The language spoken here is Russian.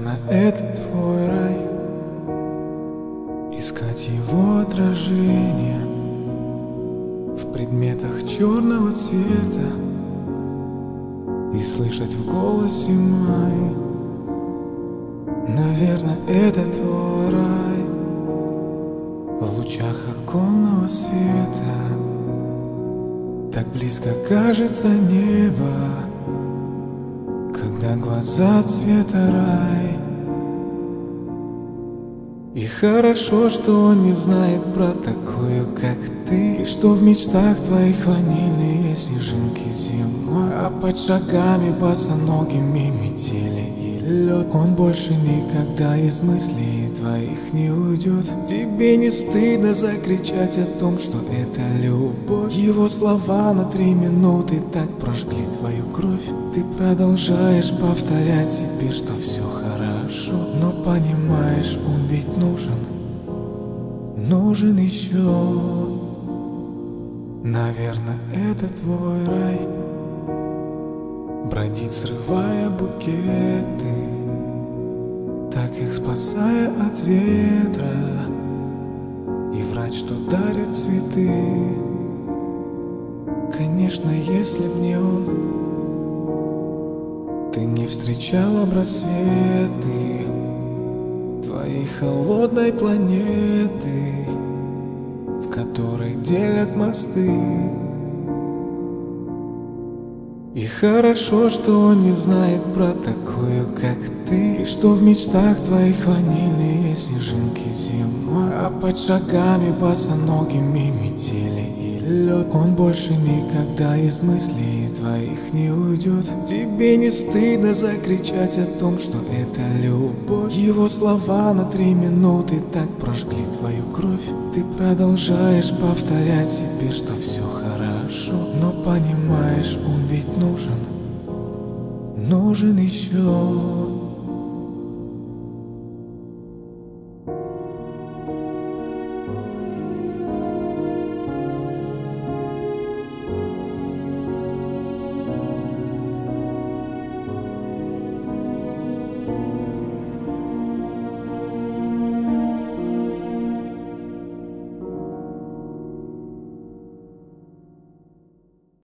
Наверное, это твой рай. Искать его отражение в предметах черного цвета и слышать в голосе май. Наверное, это твой рай. В лучах оконного света так близко кажется небо, когда глаза цвета рай. И хорошо, что он не знает про такую, как ты, и что в мечтах твоих ванильные снежинки зимой, а под шагами босоногими метели и лед. Он больше никогда из мыслей твоих не уйдет. Тебе не стыдно закричать о том, что это любовь. Его слова на 3 минуты так прожгли твою кровь. Ты продолжаешь повторять себе, что все хорошо, но понимаешь, он ведь нужен еще. Наверное, это твой рай. Бродить, срывая букеты, так их спасая от ветра, и врать, что дарят цветы. Конечно, если б не он, ты не встречала б рассветы твоей холодной планеты, в которой делят мосты. И хорошо, что он не знает про такую, как ты, и что в мечтах твоих ванильные снежинки зимой, а под шагами босоногими метели и лед. Он больше никогда из мыслей твоих не уйдет. Тебе не стыдно закричать о том, что это любовь. Его слова на 3 минуты так прожгли твою кровь. Ты продолжаешь повторять себе, что все хорошо, но понимаешь, он ведь нужен еще.